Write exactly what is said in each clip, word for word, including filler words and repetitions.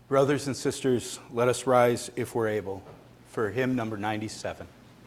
Brothers and sisters, let us rise if we're able for hymn number ninety-seven.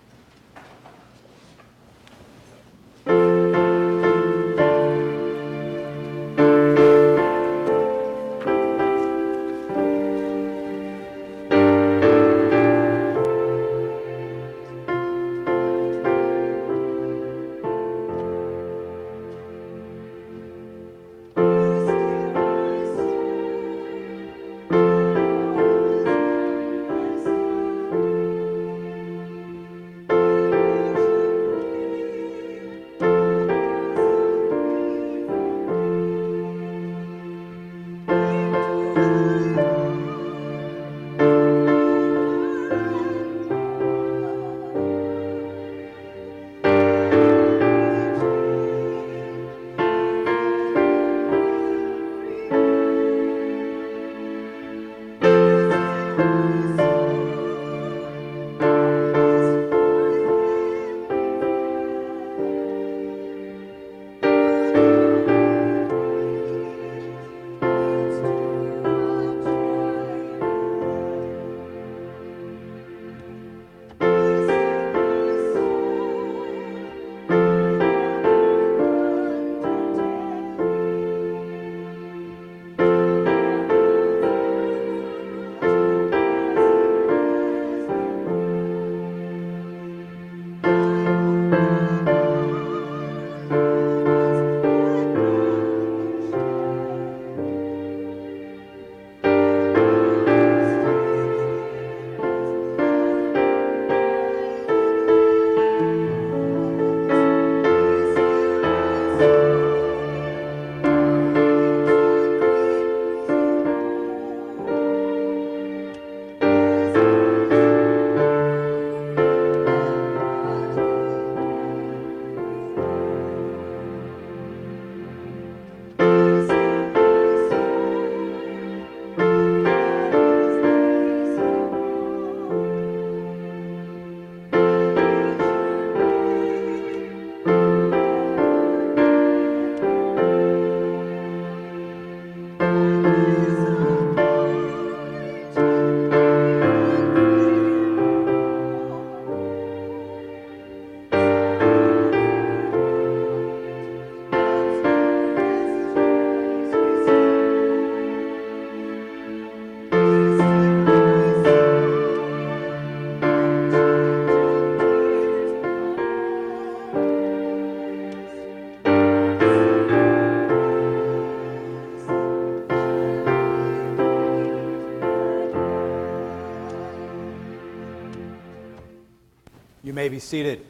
You may be seated.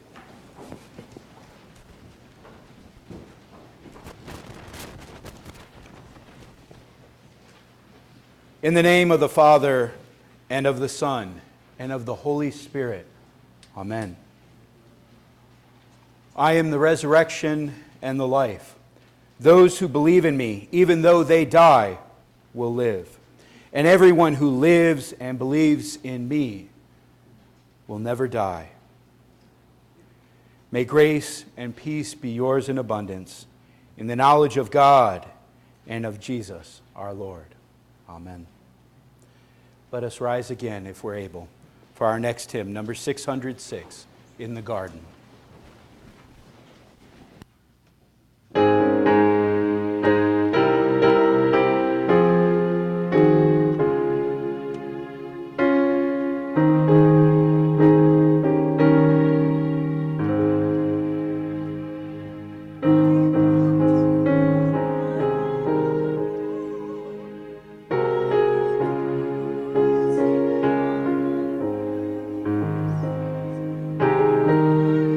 In the name of the Father, and of the Son, and of the Holy Spirit. Amen. I am the resurrection and the life. Those who believe in me, even though they die, will live. And everyone who lives and believes in me will never die. May grace and peace be yours in abundance, in the knowledge of God and of Jesus our Lord. Amen. Let us rise again, if we're able, for our next hymn, number six hundred six, In the Garden. Thank you.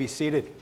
seated.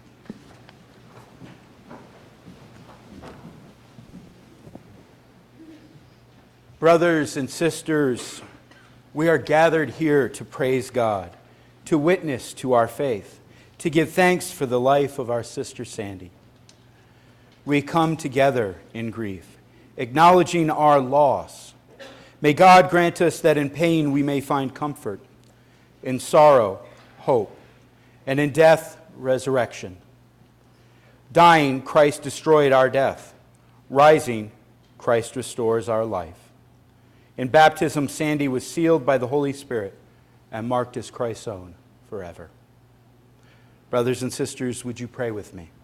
Brothers and sisters, we are gathered here to praise God, to witness to our faith, to give thanks for the life of our sister Sandy. We come together in grief, acknowledging our loss. May God grant us that in pain we may find comfort, in sorrow, hope, and in death, resurrection. Dying, Christ destroyed our death. Rising, Christ restores our life. In baptism, Sandy was sealed by the Holy Spirit and marked as Christ's own forever. Brothers and sisters, would you pray with me?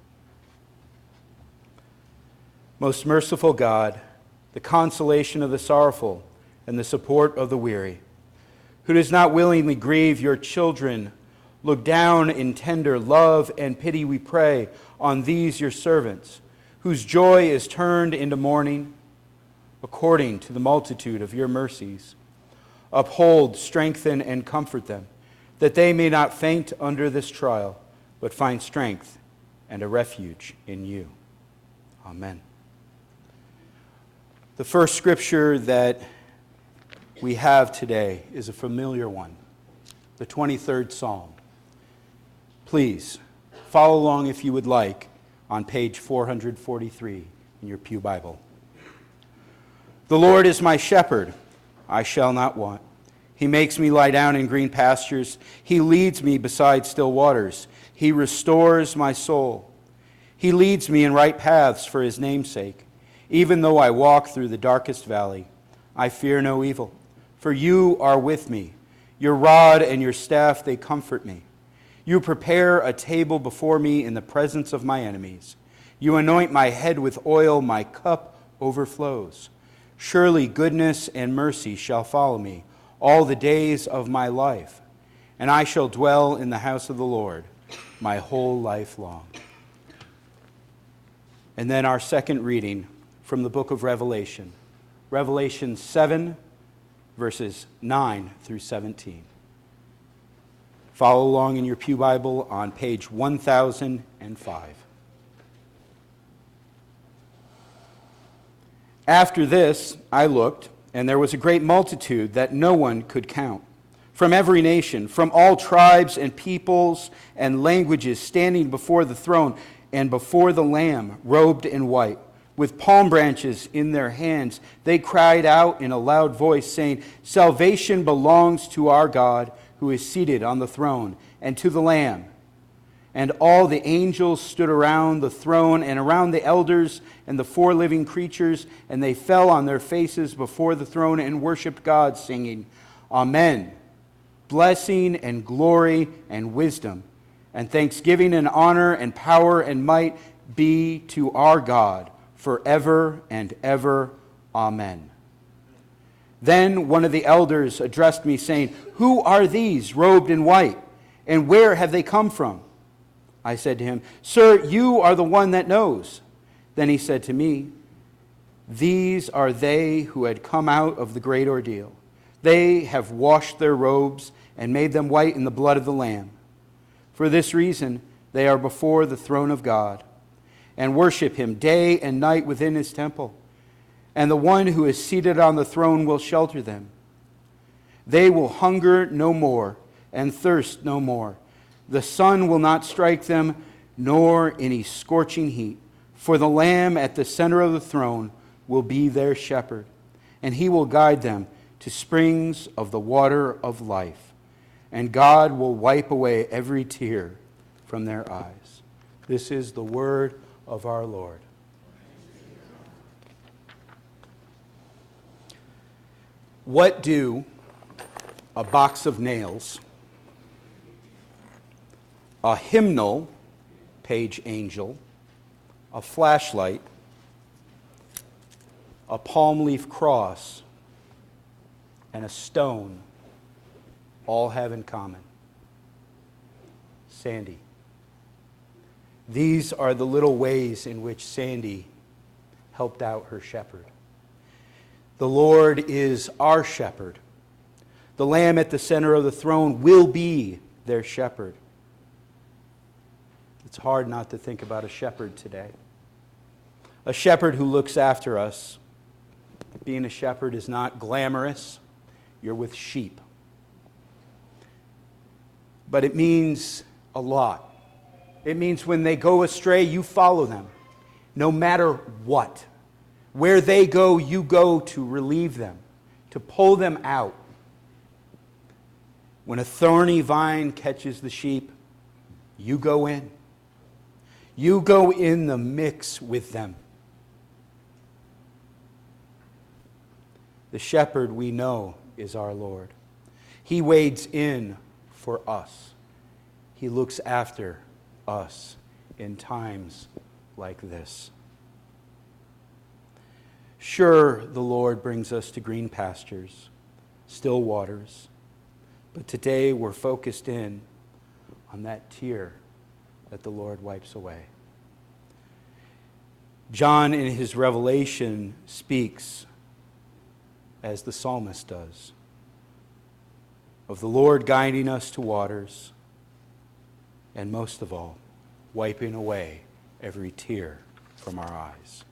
Most merciful God, the consolation of the sorrowful and the support of the weary, who does not willingly grieve your children, look down in tender love and pity, we pray, on these your servants, whose joy is turned into mourning, according to the multitude of your mercies. Uphold, strengthen, and comfort them, that they may not faint under this trial, but find strength and a refuge in you. Amen. The first scripture that we have today is a familiar one, the twenty-third Psalm. Please follow along if you would like on page four forty-three in your pew Bible. The Lord is my shepherd, I shall not want. He makes me lie down in green pastures. He leads me beside still waters. He restores my soul. He leads me in right paths for his name's sake. Even though I walk through the darkest valley, I fear no evil, for you are with me. Your rod and your staff, they comfort me. You prepare a table before me in the presence of my enemies. You anoint my head with oil, my cup overflows. Surely goodness and mercy shall follow me all the days of my life, and I shall dwell in the house of the Lord my whole life long. And then our second reading from the book of Revelation, Revelation seven, verses nine through seventeen. Follow along in your pew Bible on page one thousand five. After this, I looked, and there was a great multitude that no one could count, from every nation, from all tribes and peoples and languages, standing before the throne and before the Lamb, robed in white, with palm branches in their hands. They cried out in a loud voice, saying, "Salvation belongs to our God, who is seated on the throne, and to the Lamb." And all the angels stood around the throne and around the elders and the four living creatures, and they fell on their faces before the throne and worshiped God, singing, "Amen. Blessing and glory and wisdom and thanksgiving and honor and power and might be to our God forever and ever. Amen." Then one of the elders addressed me, saying, "Who are these robed in white, and where have they come from?" I said to him, "Sir, you are the one that knows." Then he said to me, "These are they who had come out of the great ordeal. They have washed their robes and made them white in the blood of the Lamb. For this reason, they are before the throne of God and worship him day and night within his temple. And the one who is seated on the throne will shelter them. They will hunger no more and thirst no more. The sun will not strike them, nor any scorching heat. For the Lamb at the center of the throne will be their shepherd, and he will guide them to springs of the water of life. And God will wipe away every tear from their eyes." This is the word of our Lord. What do a box of nails, a hymnal, page angel, a flashlight, a palm leaf cross, and a stone all have in common? Sandy. These are the little ways in which Sandy helped out her shepherd. The Lord is our shepherd. The Lamb at the center of the throne will be their shepherd. It's hard not to think about a shepherd today. A shepherd who looks after us. Being a shepherd is not glamorous. You're with sheep. But it means a lot. It means when they go astray, you follow them, no matter what. Where they go, you go to relieve them, to pull them out. When a thorny vine catches the sheep, you go in. You go in the mix with them. The shepherd we know is our Lord. He wades in for us. He looks after us in times like this. Sure, the Lord brings us to green pastures, still waters, but today we're focused in on that tear that the Lord wipes away. John, in his revelation, speaks, as the psalmist does, of the Lord guiding us to waters, and most of all, wiping away every tear from our eyes.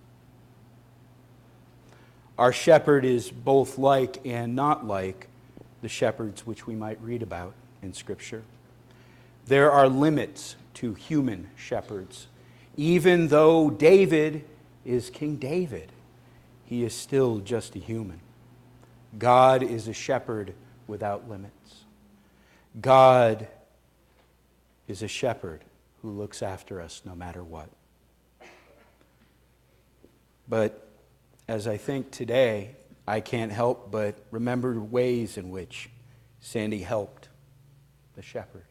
Our shepherd is both like and not like the shepherds which we might read about in Scripture. There are limits to human shepherds. Even though David is King David, he is still just a human. God is a shepherd without limits. God is a shepherd who looks after us no matter what. But as I think today, I can't help but remember ways in which Sandy helped the shepherd.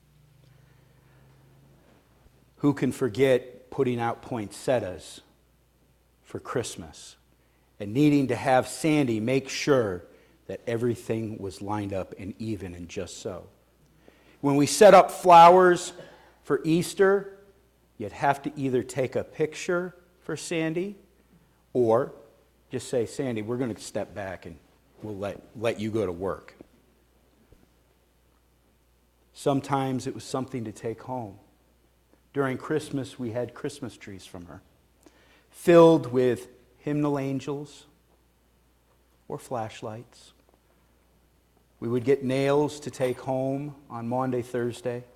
Who can forget putting out poinsettias for Christmas and needing to have Sandy make sure that everything was lined up and even and just so? When we set up flowers for Easter, you'd have to either take a picture for Sandy or just say, Sandy, we're going to step back and we'll let, let you go to work. Sometimes it was something to take home. During Christmas, we had Christmas trees from her, filled with hymnal angels or flashlights. We would get nails to take home on Maundy, Thursday.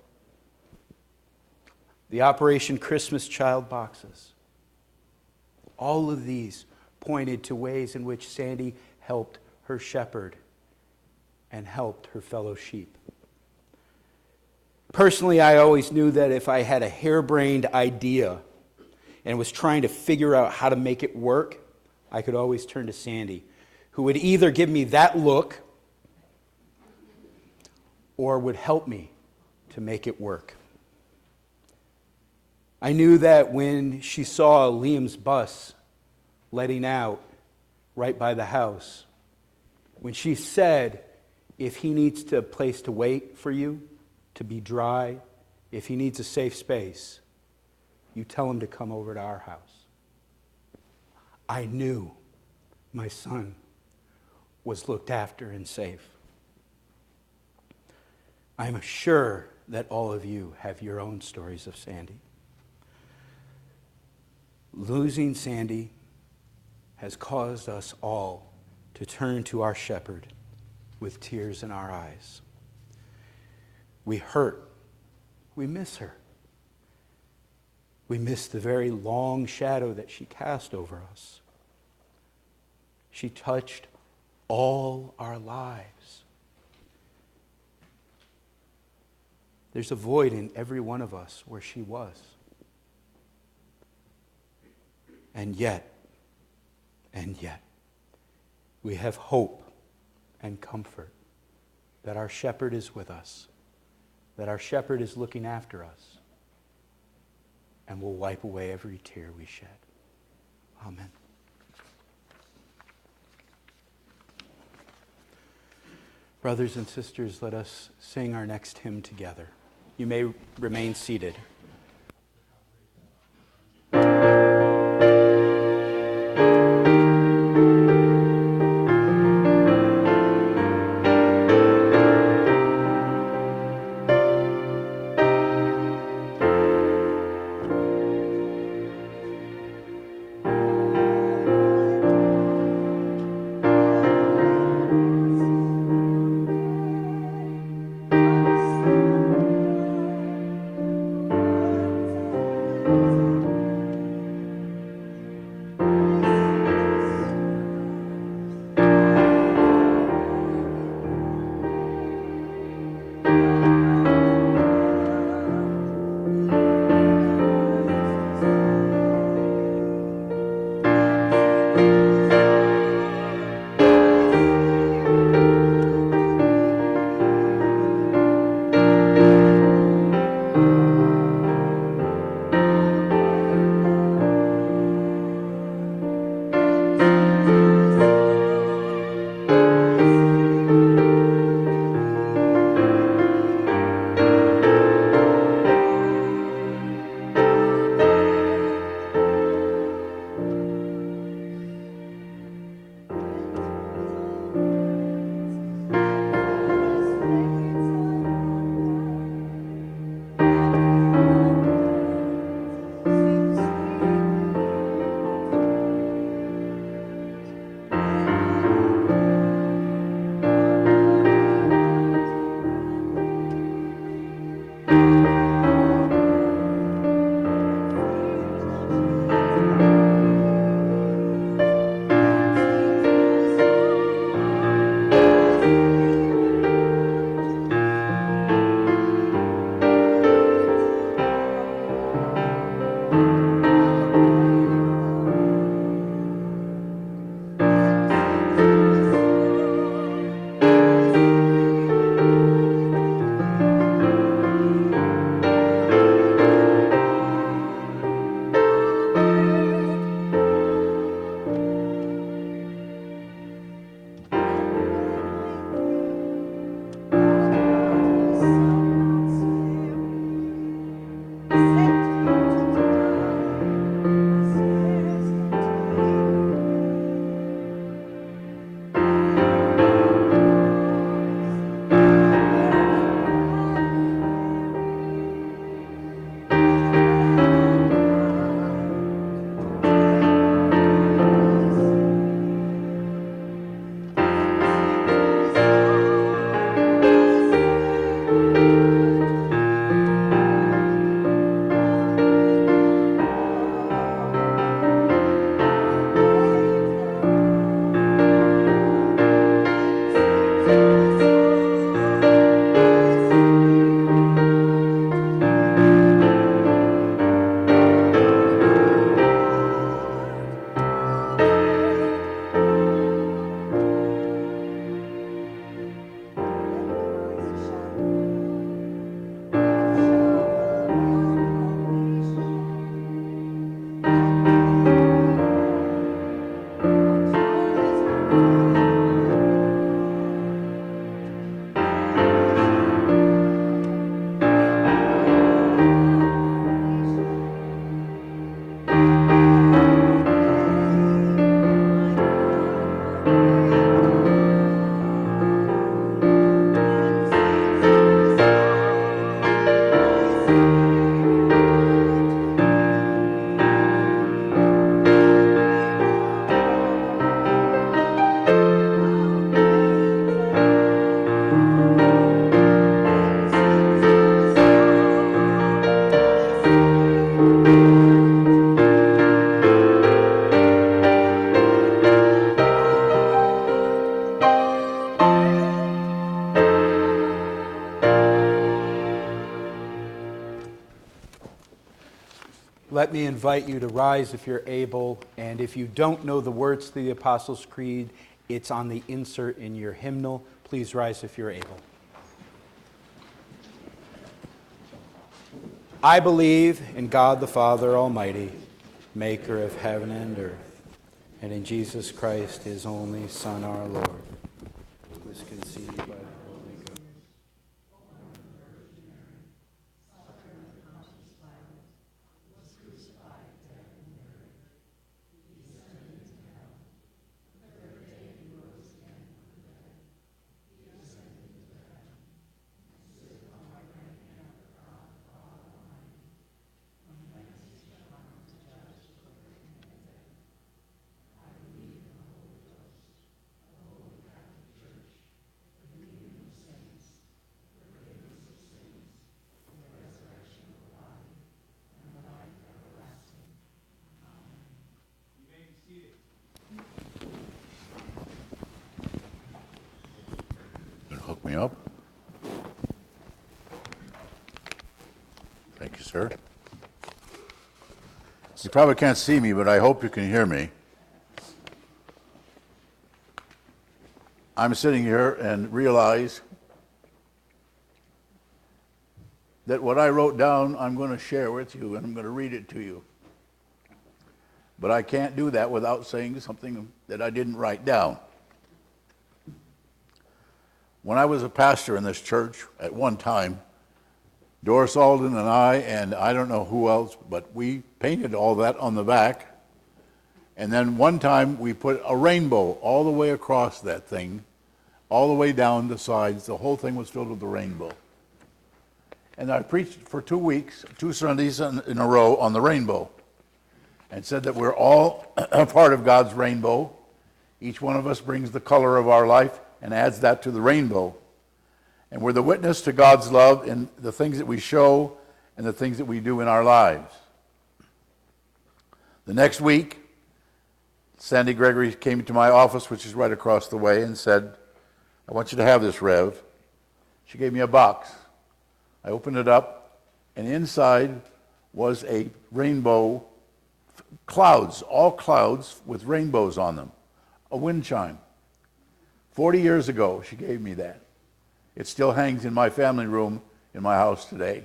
The Operation Christmas Child boxes. All of these pointed to ways in which Sandy helped her shepherd and helped her fellow sheep. Personally, I always knew that if I had a harebrained idea and was trying to figure out how to make it work, I could always turn to Sandy, who would either give me that look or would help me to make it work. I knew that when she saw Liam's bus letting out right by the house, when she said, if he needs a place to wait for you, to be dry, if he needs a safe space, you tell him to come over to our house. I knew my son was looked after and safe. I am sure that all of you have your own stories of Sandy. Losing Sandy has caused us all to turn to our shepherd with tears in our eyes. We hurt. We miss her. We miss the very long shadow that she cast over us. She touched all our lives. There's a void in every one of us where she was. And yet, and yet, we have hope and comfort that our shepherd is with us, that our shepherd is looking after us, and will wipe away every tear we shed. Amen. Brothers and sisters, let us sing our next hymn together. You may remain seated. let me invite you to rise if you're able. And if you don't know the words to the Apostles' Creed, it's on the insert in your hymnal. Please rise if you're able. I believe in God the Father Almighty, maker of heaven and earth, and in Jesus Christ, his only Son, our Lord, who was conceived by the Holy Ghost. Hook me up. Thank you, sir. You probably can't see me, but I hope you can hear me. I'm sitting here and realize that what I wrote down, I'm going to share with you, and I'm going to read it to you. But I can't do that without saying something that I didn't write down. When I was a pastor in this church at one time, Doris Alden and I, and I don't know who else, but we painted all that on the back. And then one time we put a rainbow all the way across that thing, all the way down the sides. The whole thing was filled with the rainbow. And I preached for two weeks, two Sundays in a row on the rainbow, and said that we're all a part of God's rainbow. Each one of us brings the color of our life and adds that to the rainbow. And we're the witness to God's love in the things that we show and the things that we do in our lives. The next week, Sandy Gregory came to my office, which is right across the way, and said, I want you to have this, Rev. She gave me a box. I opened it up, and inside was a rainbow, clouds, all clouds with rainbows on them, a wind chime. Forty years ago, she gave me that. It still hangs in my family room in my house today.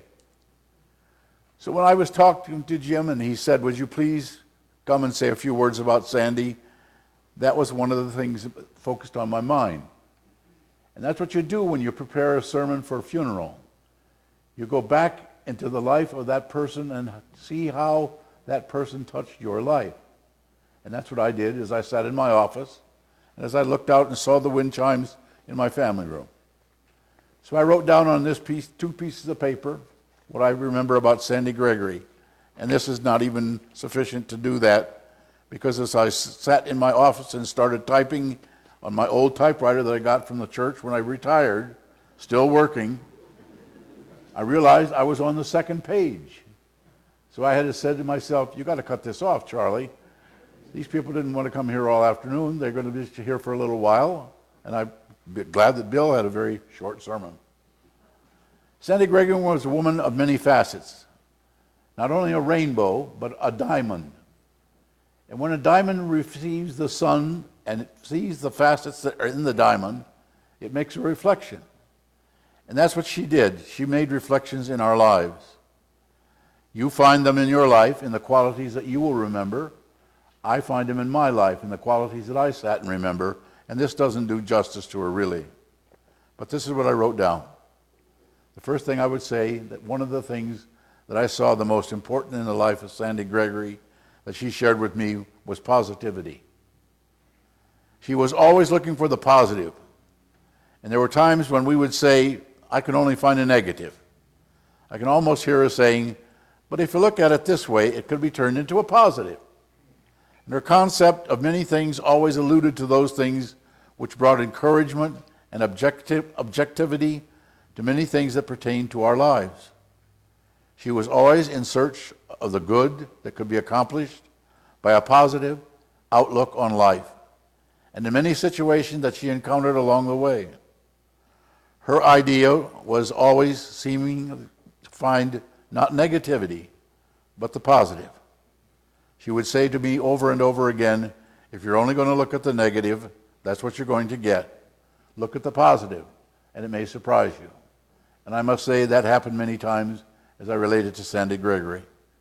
So when I was talking to Jim and he said, would you please come and say a few words about Sandy, that was one of the things that focused on my mind. And that's what you do when you prepare a sermon for a funeral. You go back into the life of that person and see how that person touched your life. And that's what I did as I sat in my office and as I looked out and saw the wind chimes in my family room. So I wrote down on this piece, two pieces of paper, what I remember about Sandy Gregory. And this is not even sufficient to do that, because as I sat in my office and started typing on my old typewriter that I got from the church when I retired, still working, I realized I was on the second page. So I had to say to myself, you got to cut this off, Charlie. These people didn't want to come here all afternoon. They're going to be here for a little while. And I'm glad that Bill had a very short sermon. Sandy Gregory was a woman of many facets. Not only a rainbow, but a diamond. And when a diamond receives the sun and it sees the facets that are in the diamond, it makes a reflection. And that's what she did. She made reflections in our lives. You find them in your life in the qualities that you will remember. I find them in my life in the qualities that I sat and remember. And this doesn't do justice to her, really. But this is what I wrote down. The first thing I would say, that one of the things that I saw the most important in the life of Sandy Gregory that she shared with me was positivity. She was always looking for the positive. And there were times when we would say, I can only find a negative. I can almost hear her saying, but if you look at it this way, it could be turned into a positive. And her concept of many things always alluded to those things which brought encouragement and objective, objectivity to many things that pertain to our lives. She was always in search of the good that could be accomplished by a positive outlook on life, and in many situations that she encountered along the way. Her idea was always seeming to find not negativity, but the positive. She would say to me over and over again, if you're only going to look at the negative, that's what you're going to get. Look at the positive, and it may surprise you. And I must say that happened many times as I related to Sandy Gregory.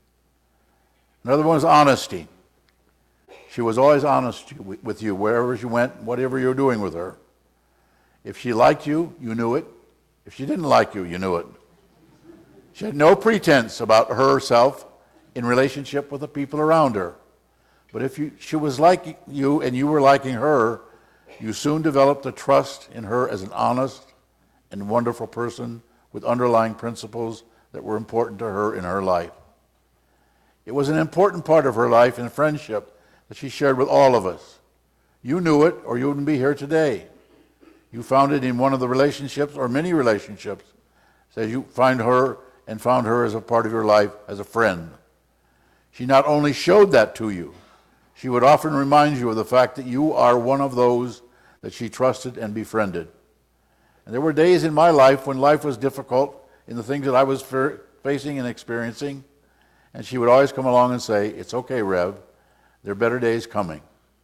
Another one is honesty. She was always honest with you wherever she went, whatever you were doing with her. If she liked you, you knew it. If she didn't like you, you knew it. She had no pretense about herself in relationship with the people around her. But if you, she was like you and you were liking her, you soon developed a trust in her as an honest and wonderful person with underlying principles that were important to her in her life. It was an important part of her life and friendship that she shared with all of us. You knew it, or you wouldn't be here today. You found it in one of the relationships, or many relationships, that you find her and found her as a part of your life as a friend. She not only showed that to you, she would often remind you of the fact that you are one of those that she trusted and befriended. And there were days in my life when life was difficult in the things that I was facing and experiencing, and she would always come along and say, it's okay, Rev, there are better days coming.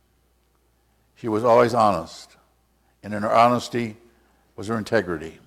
She was always honest, and in her honesty was her integrity.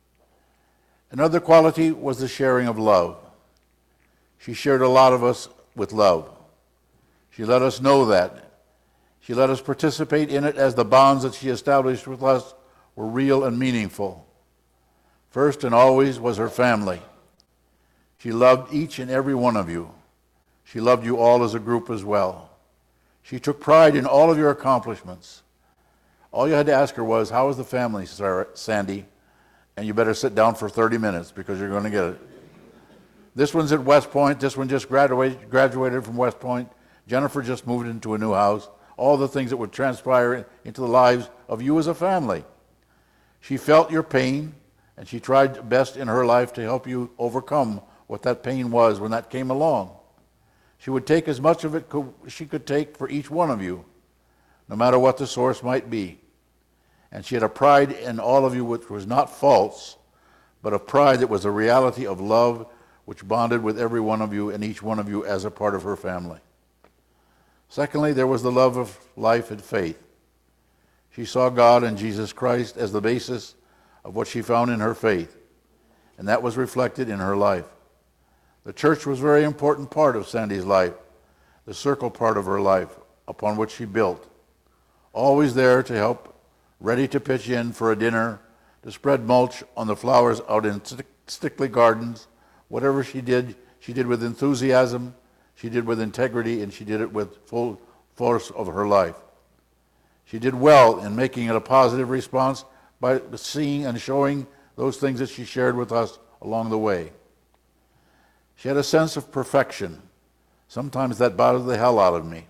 Another quality was the sharing of love. She shared a lot of us with love. She let us know that. She let us participate in it as the bonds that she established with us were real and meaningful. First and always was her family. She loved each and every one of you. She loved you all as a group as well. She took pride in all of your accomplishments. All you had to ask her was, how is the family, Sarah, Sandy? And you better sit down for thirty minutes because you're going to get it. This one's at West Point. This one just graduated, graduated from West Point. Jennifer just moved into a new house. All the things that would transpire into the lives of you as a family. She felt your pain, and she tried best in her life to help you overcome what that pain was when that came along. She would take as much of it as she could take for each one of you, no matter what the source might be. And she had a pride in all of you which was not false, but a pride that was a reality of love which bonded with every one of you and each one of you as a part of her family. Secondly, there was the love of life and faith. She saw God and Jesus Christ as the basis of what she found in her faith, and that was reflected in her life. The church was a very important part of Sandy's life, the circle part of her life upon which she built. Always there to help, ready to pitch in for a dinner, to spread mulch on the flowers out in Stickley Gardens. Whatever she did, she did with enthusiasm, she did with integrity, and she did it with full force of her life. She did well in making it a positive response by seeing and showing those things that she shared with us along the way. She had a sense of perfection. Sometimes that bothered the hell out of me.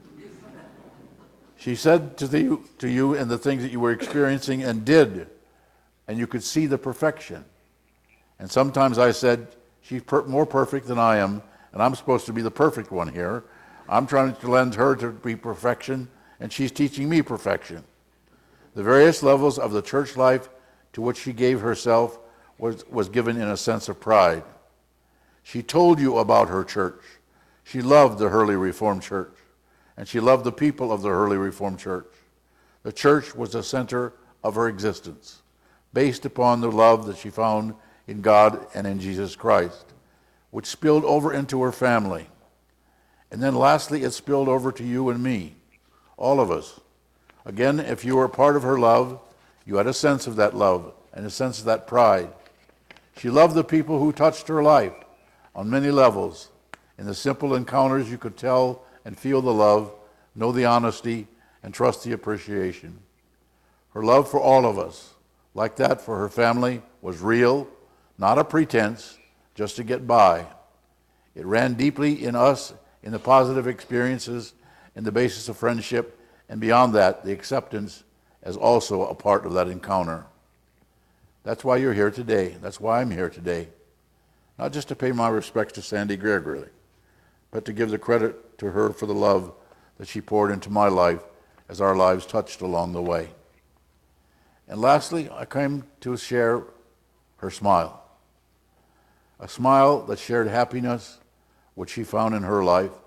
She said to, the, to you and the things that you were experiencing and did, and you could see the perfection. And sometimes I said, she's per- more perfect than I am, and I'm supposed to be the perfect one here. I'm trying to lend her to be perfection, and she's teaching me perfection. The various levels of the church life to which she gave herself was, was given in a sense of pride. She told you about her church. She loved the Hurley Reformed Church, and she loved the people of the Hurley Reformed Church. The church was the center of her existence, based upon the love that she found in God and in Jesus Christ, which spilled over into her family. And then lastly, it spilled over to you and me, all of us. Again, if you were part of her love, you had a sense of that love and a sense of that pride. She loved the people who touched her life on many levels. In the simple encounters, you could tell and feel the love, know the honesty, and trust the appreciation. Her love for all of us, like that for her family, was real, not a pretense, just to get by. It ran deeply in us in the positive experiences and the basis of friendship, and beyond that, the acceptance as also a part of that encounter. That's why you're here today. That's why I'm here today. Not just to pay my respects to Sandy Gregory, but to give the credit to her for the love that she poured into my life as our lives touched along the way. And lastly, I came to share her smile. A smile that shared happiness, which she found in her life,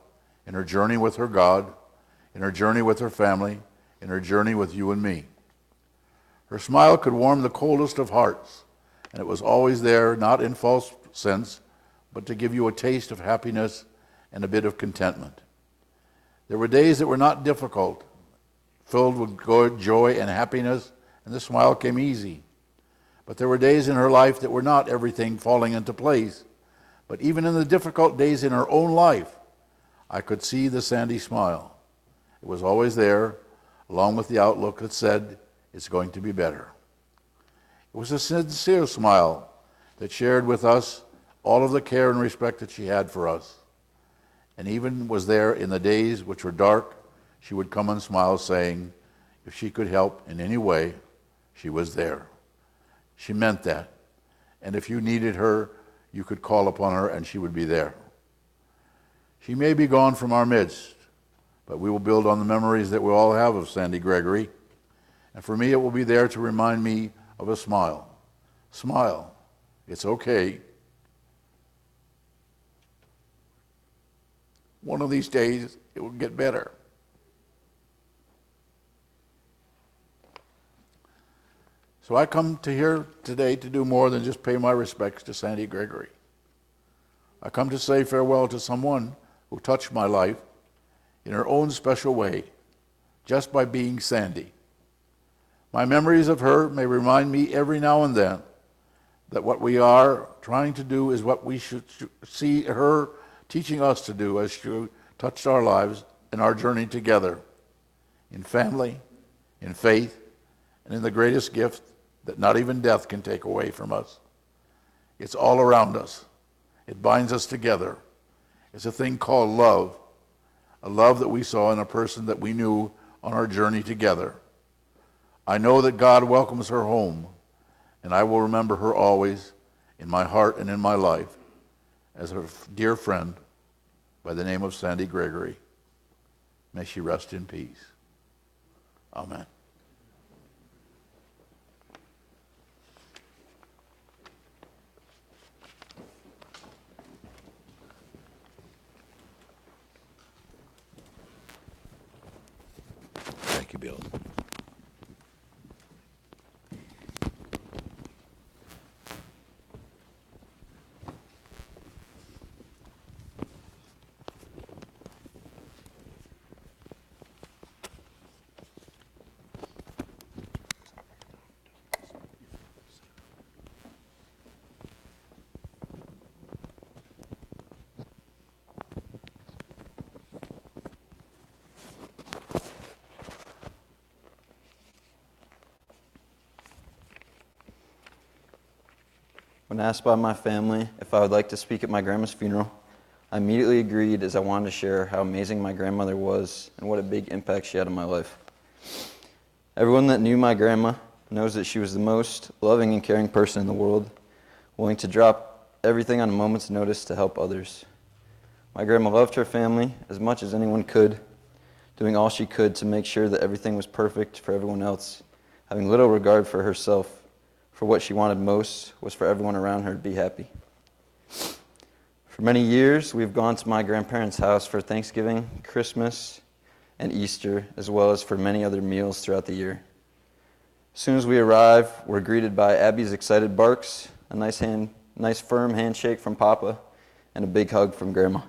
in her journey with her God, in her journey with her family, in her journey with you and me. Her smile could warm the coldest of hearts, and it was always there, not in false sense, but to give you a taste of happiness and a bit of contentment. There were days that were not difficult, filled with joy and happiness, and the smile came easy. But there were days in her life that were not everything falling into place. But even in the difficult days in her own life, I could see the Sandy smile. It was always there, along with the outlook that said, it's going to be better. It was a sincere smile that shared with us all of the care and respect that she had for us. And even was there in the days which were dark, she would come and smile, saying, if she could help in any way, she was there. She meant that. And if you needed her, you could call upon her and she would be there. She may be gone from our midst, but we will build on the memories that we all have of Sandy Gregory. And for me, it will be there to remind me of a smile. Smile. It's okay. One of these days, it will get better. So I come to here today to do more than just pay my respects to Sandy Gregory. I come to say farewell to someone who touched my life in her own special way, just by being Sandy. My memories of her may remind me every now and then that what we are trying to do is what we should see her teaching us to do as she touched our lives in our journey together, in family, in faith, and in the greatest gift that not even death can take away from us. It's all around us. It binds us together. It's a thing called love, a love that we saw in a person that we knew on our journey together. I know that God welcomes her home, and I will remember her always in my heart and in my life as a dear friend by the name of Sandy Gregory. May she rest in peace. Amen. Thank you, Bill. When asked by my family if I would like to speak at my grandma's funeral, I immediately agreed as I wanted to share how amazing my grandmother was and what a big impact she had on my life. Everyone that knew my grandma knows that she was the most loving and caring person in the world, willing to drop everything on a moment's notice to help others. My grandma loved her family as much as anyone could, doing all she could to make sure that everything was perfect for everyone else, having little regard for herself. For what she wanted most was for everyone around her to be happy. For many years, we've gone to my grandparents' house for Thanksgiving, Christmas, and Easter, as well as for many other meals throughout the year. As soon as we arrive, we're greeted by Abby's excited barks, a nice, hand, nice firm handshake from Papa, and a big hug from Grandma.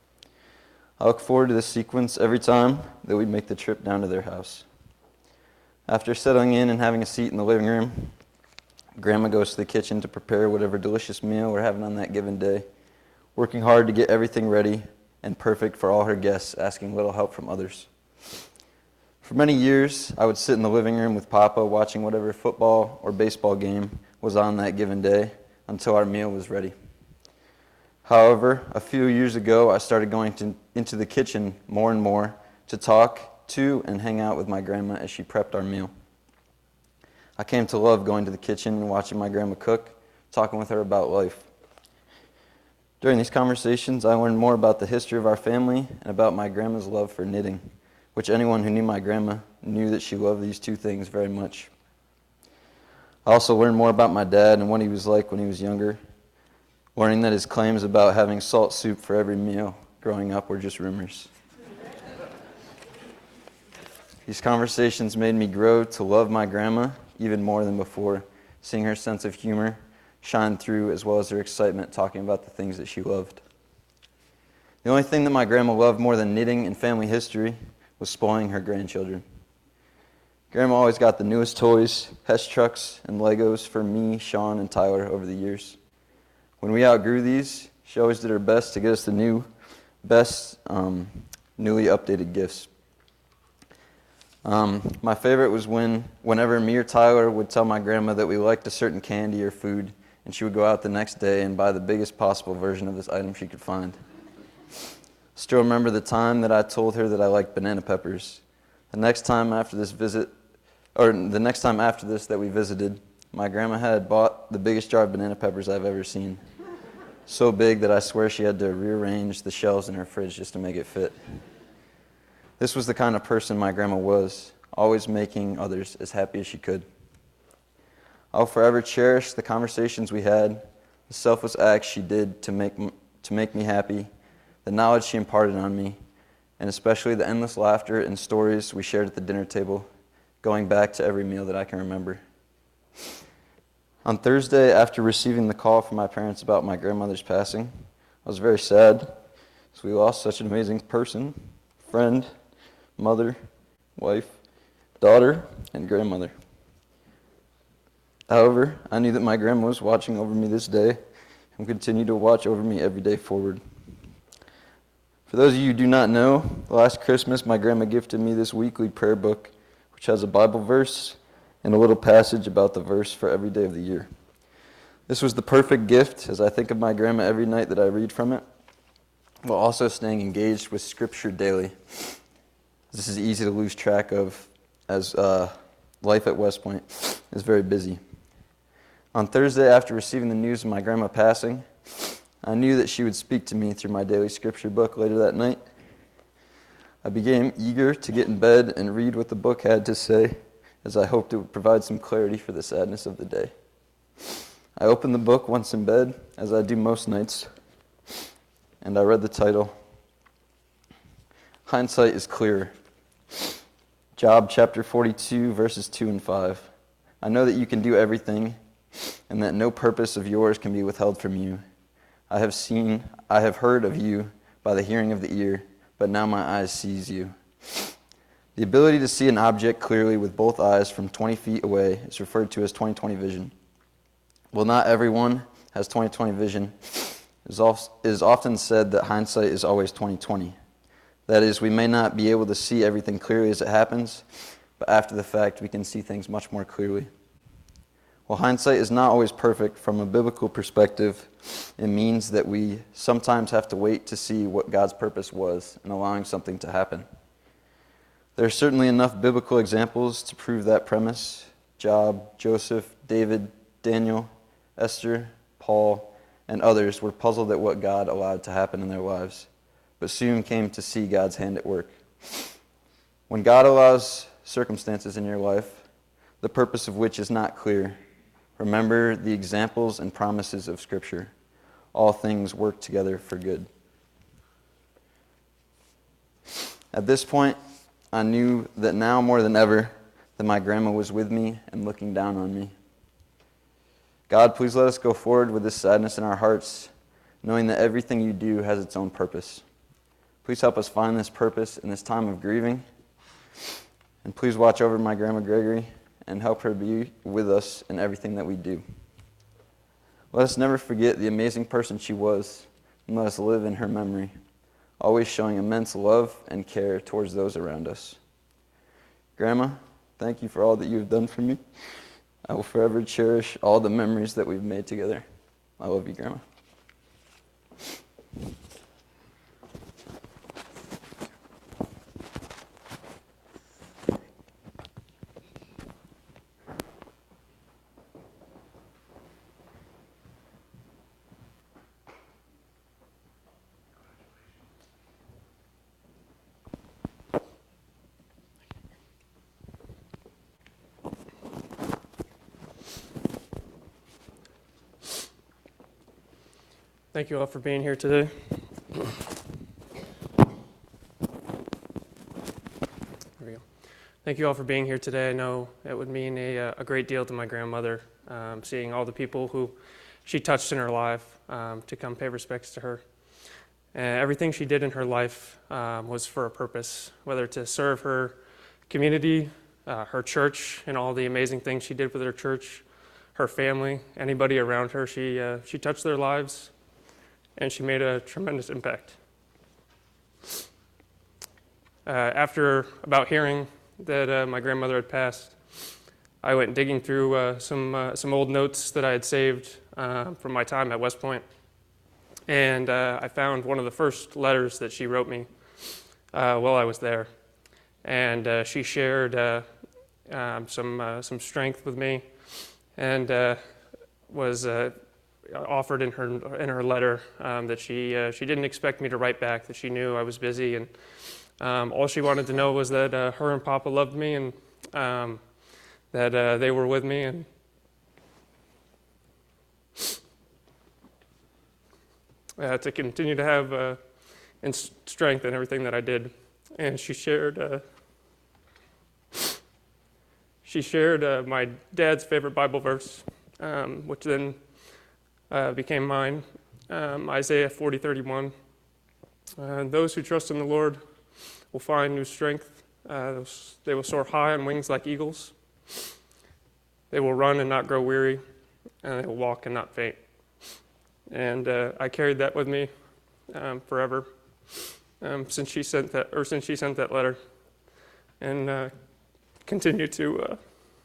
I look forward to this sequence every time that we make the trip down to their house. After settling in and having a seat in the living room, Grandma goes to the kitchen to prepare whatever delicious meal we're having on that given day, working hard to get everything ready and perfect for all her guests, asking little help from others. For many years, I would sit in the living room with Papa watching whatever football or baseball game was on that given day until our meal was ready. However, a few years ago, I started going to, into the kitchen more and more to talk to and hang out with my grandma as she prepped our meal. I came to love going to the kitchen and watching my grandma cook, talking with her about life. During these conversations, I learned more about the history of our family and about my grandma's love for knitting, which anyone who knew my grandma knew that she loved these two things very much. I also learned more about my dad and what he was like when he was younger, learning that his claims about having salt soup for every meal growing up were just rumors. These conversations made me grow to love my grandma even more than before, seeing her sense of humor shine through as well as her excitement talking about the things that she loved. The only thing that my grandma loved more than knitting and family history was spoiling her grandchildren. Grandma always got the newest toys, Hess trucks, and Legos for me, Sean, and Tyler over the years. When we outgrew these, she always did her best to get us the new, best, um, newly updated gifts. Um, my favorite was when, whenever me or Tyler would tell my grandma that we liked a certain candy or food, and she would go out the next day and buy the biggest possible version of this item she could find. Still remember the time that I told her that I liked banana peppers. The next time after this visit, or the next time after this that we visited, my grandma had bought the biggest jar of banana peppers I've ever seen. So big that I swear she had to rearrange the shelves in her fridge just to make it fit. This was the kind of person my grandma was, always making others as happy as she could. I'll forever cherish the conversations we had, the selfless acts she did to make, to make me happy, the knowledge she imparted on me, and especially the endless laughter and stories we shared at the dinner table, going back to every meal that I can remember. On Thursday, after receiving the call from my parents about my grandmother's passing, I was very sad, because we lost such an amazing person, friend, mother, wife, daughter, and grandmother. However, I knew that my grandma was watching over me this day and continued to watch over me every day forward. For those of you who do not know, last Christmas my grandma gifted me this weekly prayer book, which has a Bible verse and a little passage about the verse for every day of the year. This was the perfect gift as I think of my grandma every night that I read from it, while also staying engaged with Scripture daily. This is easy to lose track of as uh, life at West Point is very busy. On Thursday, after receiving the news of my grandma passing, I knew that she would speak to me through my daily Scripture book later that night. I became eager to get in bed and read what the book had to say, as I hoped it would provide some clarity for the sadness of the day. I opened the book once in bed, as I do most nights, and I read the title, Hindsight is Clearer. Job chapter forty-two, verses two and five. I know that you can do everything, and that no purpose of yours can be withheld from you. I have seen, I have heard of you by the hearing of the ear, but now my eyes sees you. The ability to see an object clearly with both eyes from twenty feet away is referred to as twenty twenty vision. While not everyone has twenty twenty vision, it is often said that hindsight is always twenty twenty. That is, we may not be able to see everything clearly as it happens, but after the fact, we can see things much more clearly. While hindsight is not always perfect from a biblical perspective, it means that we sometimes have to wait to see what God's purpose was in allowing something to happen. There are certainly enough biblical examples to prove that premise. Job, Joseph, David, Daniel, Esther, Paul, and others were puzzled at what God allowed to happen in their lives, but soon came to see God's hand at work. When God allows circumstances in your life, the purpose of which is not clear, remember the examples and promises of Scripture. All things work together for good. At this point, I knew that now more than ever, that my grandma was with me and looking down on me. God, please let us go forward with this sadness in our hearts, knowing that everything you do has its own purpose. Please help us find this purpose in this time of grieving. And please watch over my Grandma Gregory and help her be with us in everything that we do. Let us never forget the amazing person she was, and let us live in her memory, always showing immense love and care towards those around us. Grandma, thank you for all that you have done for me. I will forever cherish all the memories that we've made together. I love you, Grandma. Thank you all for being here today. There we go. Thank you all for being here today. I know it would mean a, uh, a great deal to my grandmother, um, seeing all the people who she touched in her life, um, to come pay respects to her. And everything she did in her life um, was for a purpose, whether to serve her community, uh, her church, and all the amazing things she did with her church, her family, anybody around her. She, uh, she touched their lives, and she made a tremendous impact. Uh, after about hearing that uh, my grandmother had passed, I went digging through uh, some uh, some old notes that I had saved uh, from my time at West Point, and uh, I found one of the first letters that she wrote me uh, while I was there, and uh, she shared uh, um, some uh, some strength with me, and uh, was uh, offered in her in her letter um, that she uh, she didn't expect me to write back, that she knew I was busy, and Um, all she wanted to know was that uh, her and Papa loved me, and um, that uh, they were with me, and uh, to continue to have uh, in strength in everything that I did. And she shared uh, she shared uh, my dad's favorite Bible verse, um, which then uh, became mine, um, Isaiah forty thirty-one. Uh, those who trust in the Lord will find new strength. Uh, they will soar high on wings like eagles. They will run and not grow weary, and they will walk and not faint. And uh, I carried that with me um, forever um, since she sent that, or since she sent that letter, and uh, continue to uh,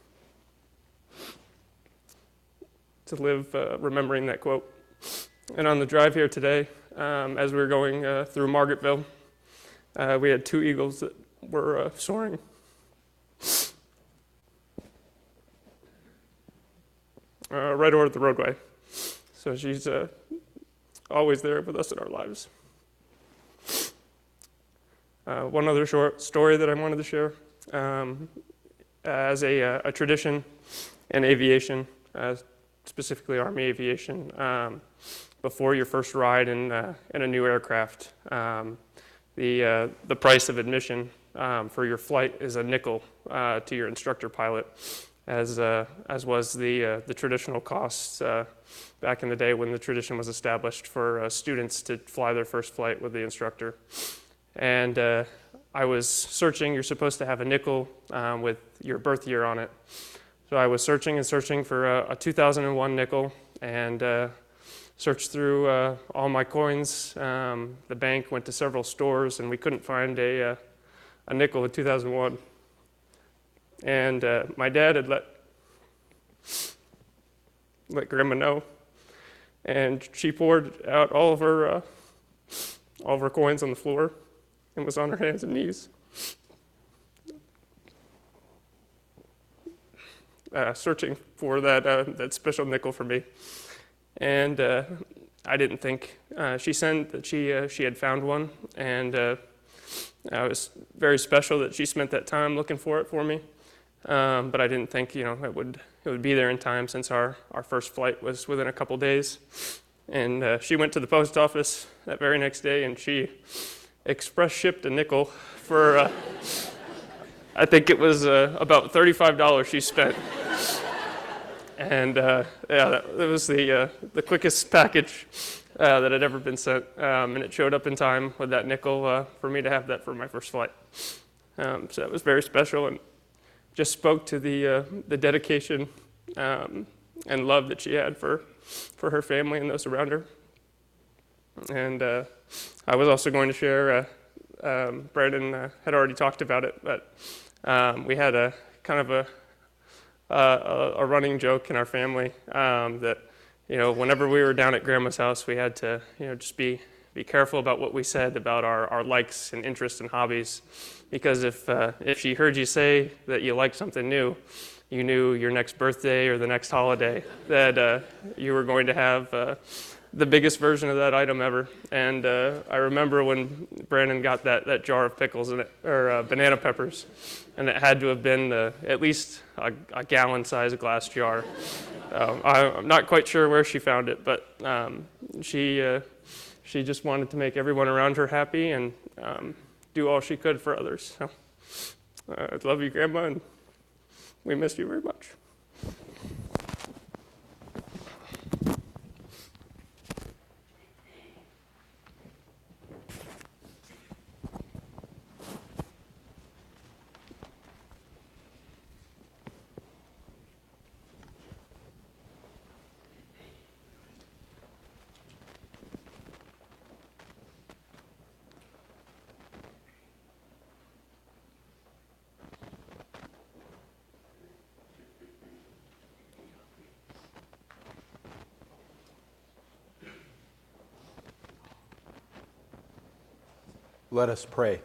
to live uh, remembering that quote. And on the drive here today, um, as we were going uh, through Margaretville, Uh, we had two eagles that were uh, soaring. Uh, right over the roadway. So she's uh, always there with us in our lives. Uh, one other short story that I wanted to share. Um, as a, uh, a tradition in aviation, uh, specifically Army aviation, um, before your first ride in, uh, in a new aircraft, um, The, uh, the price of admission um, for your flight is a nickel uh, to your instructor pilot, as uh, as was the uh, the traditional costs uh, back in the day when the tradition was established for uh, students to fly their first flight with the instructor. And uh, I was searching. You're supposed to have a nickel um, with your birth year on it. So I was searching and searching for a, a two thousand one nickel, and uh, searched through uh, all my coins. Um, the bank went to several stores, and we couldn't find a, uh, a nickel in two thousand one. And uh, my dad had let, let Grandma know, and she poured out all of her uh, all of her coins on the floor, and was on her hands and knees, uh, searching for that uh, that special nickel for me. And uh, I didn't think uh, she sent that she uh, she had found one, and uh, it was very special that she spent that time looking for it for me. Um, but I didn't think, you know, it would it would be there in time, since our, our first flight was within a couple days. And uh, she went to the post office that very next day, and she express shipped a nickel for uh, I think it was uh, about thirty-five dollars she spent. And uh, yeah, that, that was the uh, the quickest package uh, that had ever been sent, um, and it showed up in time with that nickel uh, for me to have that for my first flight. Um, so it was very special, and just spoke to the uh, the dedication um, and love that she had for for her family and those around her. And uh, I was also going to share. Uh, um, Brandon uh, had already talked about it, but um, we had a kind of a Uh, a, a running joke in our family um, that, you know, whenever we were down at Grandma's house, we had to, you know, just be be careful about what we said about our, our likes and interests and hobbies, because if uh, if she heard you say that you liked something new, you knew your next birthday or the next holiday that uh, you were going to have uh, the biggest version of that item ever. And uh, I remember when Brandon got that, that jar of pickles in it, or uh, banana peppers, and it had to have been uh, at least a, a gallon-sized glass jar. Um, I, I'm not quite sure where she found it, but um, she uh, she just wanted to make everyone around her happy and um, do all she could for others. So Uh, I love you, Grandma, and we miss you very much. Let us pray.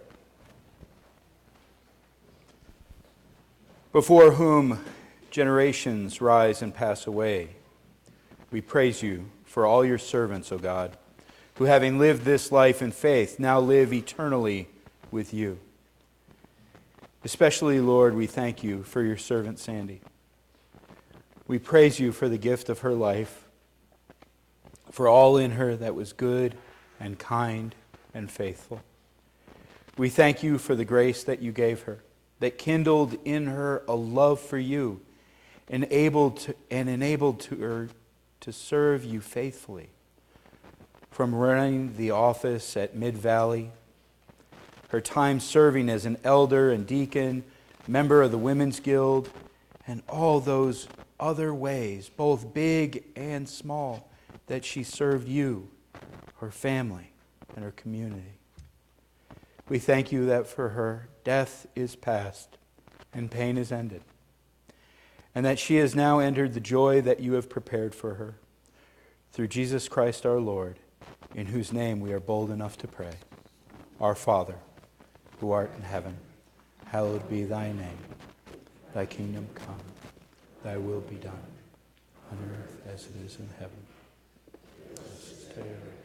Before whom generations rise and pass away, we praise you for all your servants, O God, who having lived this life in faith, now live eternally with you. Especially, Lord, we thank you for your servant Sandy. We praise you for the gift of her life, for all in her that was good and kind and faithful. We thank you for the grace that you gave her, that kindled in her a love for you, enabled to, and enabled to her to serve you faithfully. From running the office at Mid-Valley, her time serving as an elder and deacon, member of the Women's Guild, and all those other ways, both big and small, that she served you, her family, and her community. We thank you that for her, death is past and pain is ended, and that she has now entered the joy that you have prepared for her. Through Jesus Christ our Lord, in whose name we are bold enough to pray. Our Father, who art in heaven, hallowed be thy name. Thy kingdom come, thy will be done, on earth as it is in heaven. Give us this day our daily bread.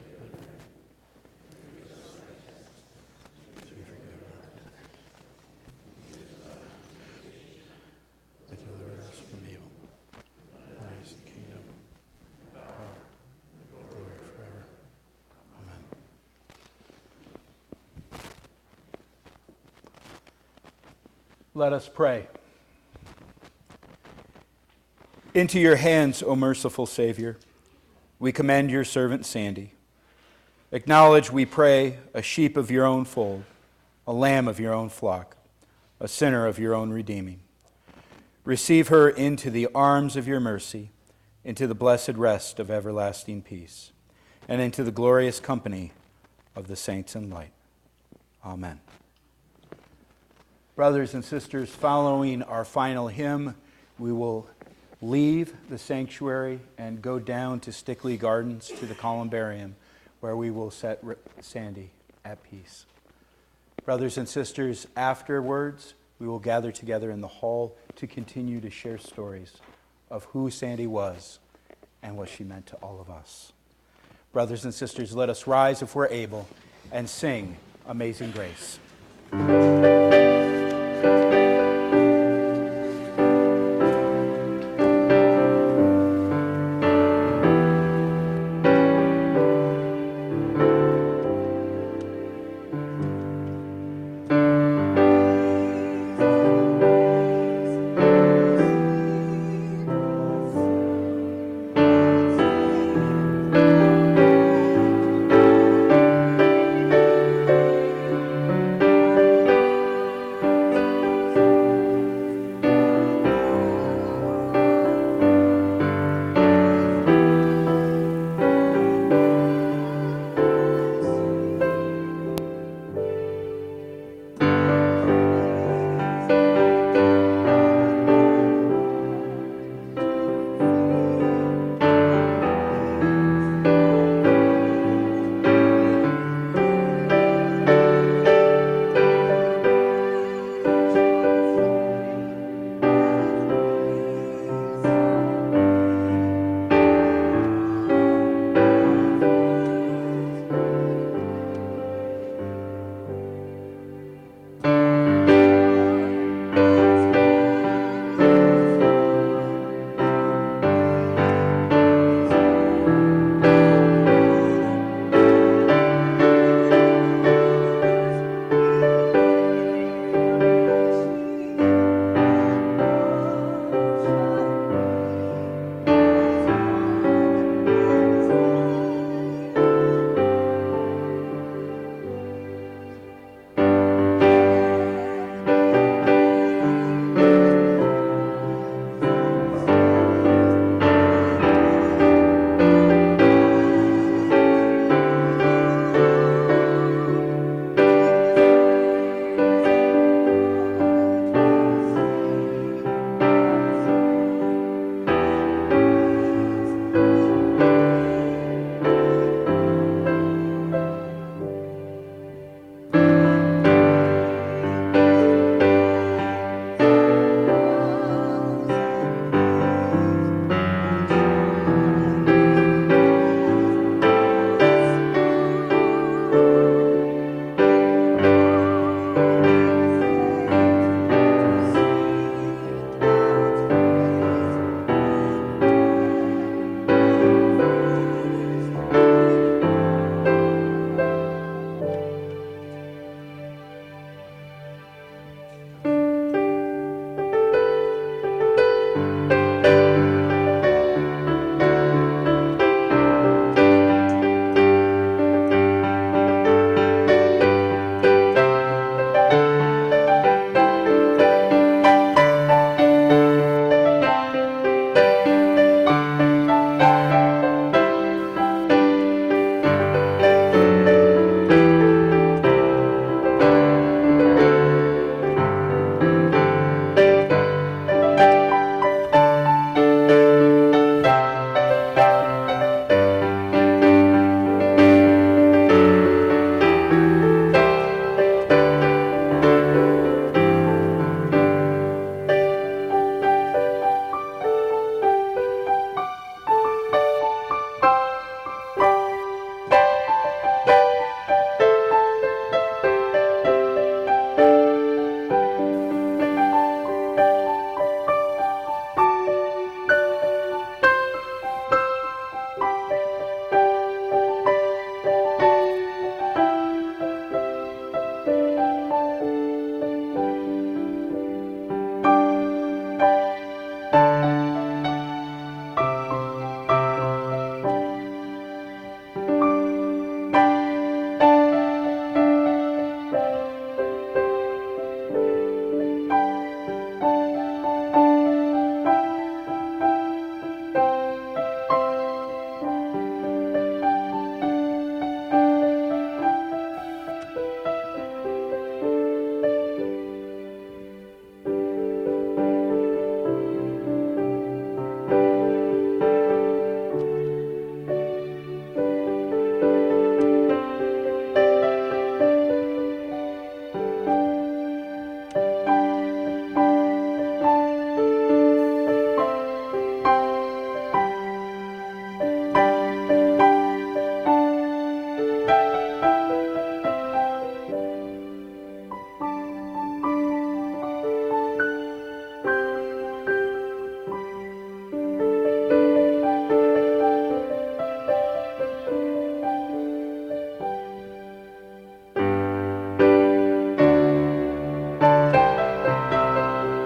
Let us pray. Into your hands, O merciful Savior, we commend your servant Sandy. Acknowledge, we pray, a sheep of your own fold, a lamb of your own flock, a sinner of your own redeeming. Receive her into the arms of your mercy, into the blessed rest of everlasting peace, and into the glorious company of the saints in light. Amen. Brothers and sisters, following our final hymn, we will leave the sanctuary and go down to Stickley Gardens to the columbarium, where we will set Sandy at peace. Brothers and sisters, afterwards, we will gather together in the hall to continue to share stories of who Sandy was and what she meant to all of us. Brothers and sisters, let us rise if we're able and sing Amazing Grace.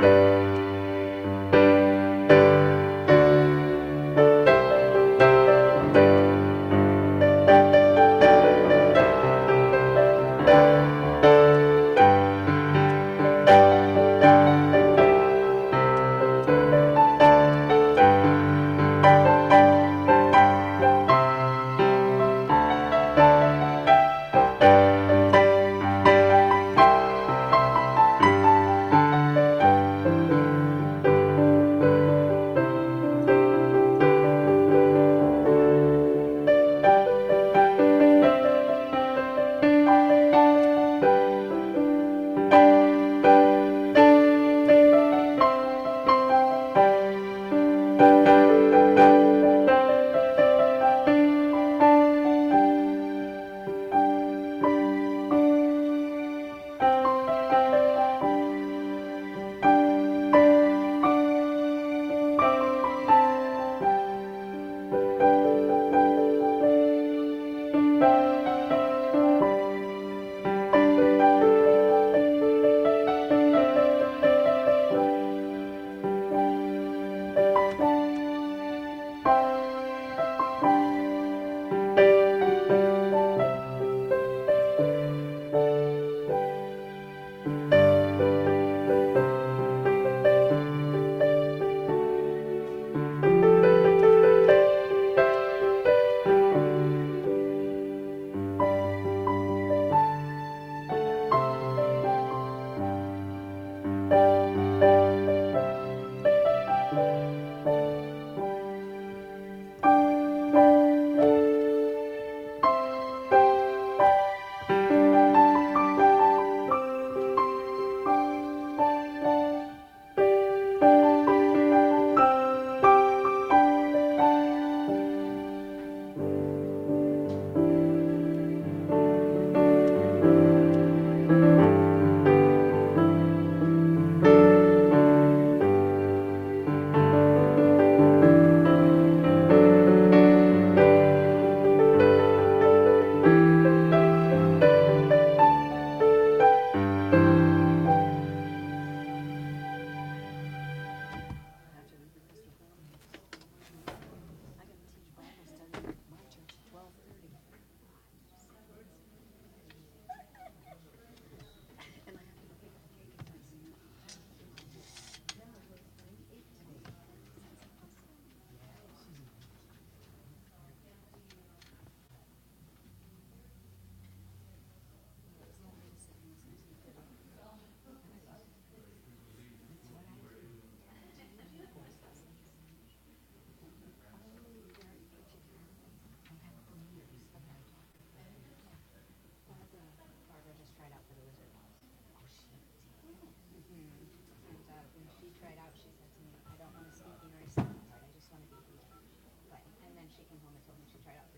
But, and then she came home and told me she tried out